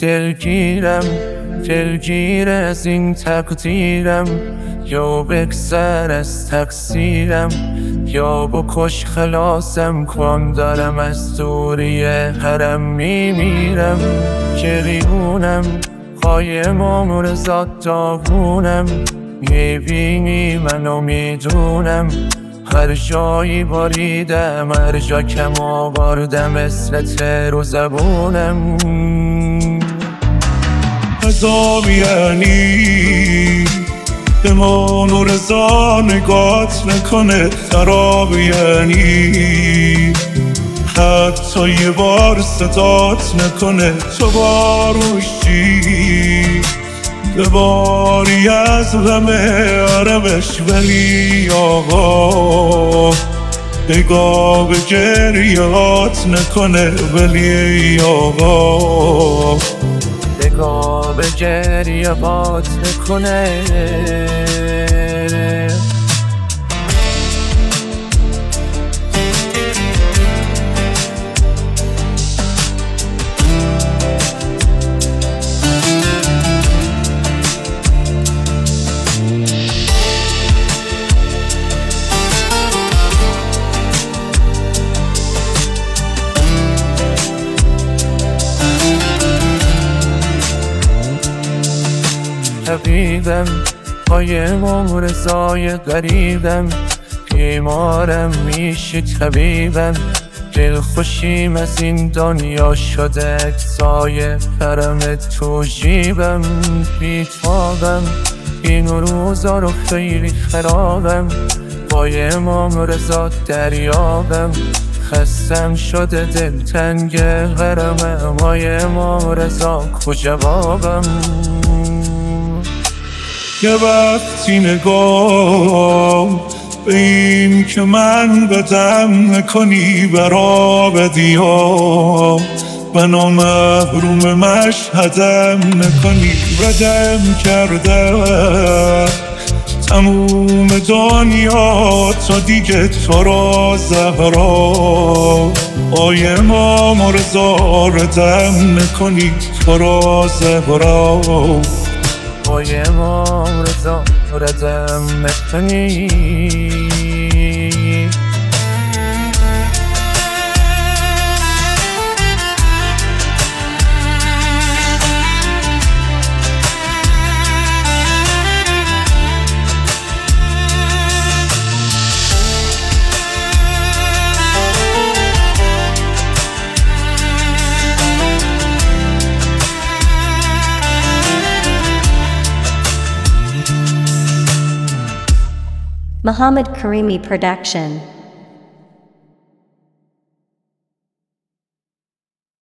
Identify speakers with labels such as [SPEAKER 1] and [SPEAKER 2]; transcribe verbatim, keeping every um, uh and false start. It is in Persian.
[SPEAKER 1] دلگیرم دلگیر از این تقدیرم، یا بگذر از تقصیرم یا بکش خلاصم کن، دارم از دوری حرم میمیرم. گریونم قایم و مرزاد داغونم، میبینی منو میدونم هر جایی باریدم، هر جا کم آوردم مثل تر و زبونم.
[SPEAKER 2] عذاب یعنی دمان و رضا نگات نکنه، خراب یعنی حتی یه بار صدات نکنه، تو باروشی به باری از غمه عربش. ولی آقا نگاه به گریات نکنه، ولی آقا
[SPEAKER 1] نگاه به گریات نکنه. حبیبم قایم و مرزای غریبم، بیمارم میشی طبیبم، دل خوشیم از این دنیا شده اجزای حرم تو جیبم. بیتابم این روزا رو خیلی خرابم، قایم و مرزا دریابم، خستم شده دلتنگ غرمم، قایم و مرزا کجا بابم.
[SPEAKER 2] یه وقتی نگاه به این که من بدم نکنی برا بدیا، بنا محروم مشهدم نکنی، ردم کرده تموم دنیا تا دیگه تو را زهرا، قایم و مرزا ردم نکنی تو را زهرا،
[SPEAKER 1] قایم و مرزا ردم نکنی.
[SPEAKER 3] Muhammad Karimi Production.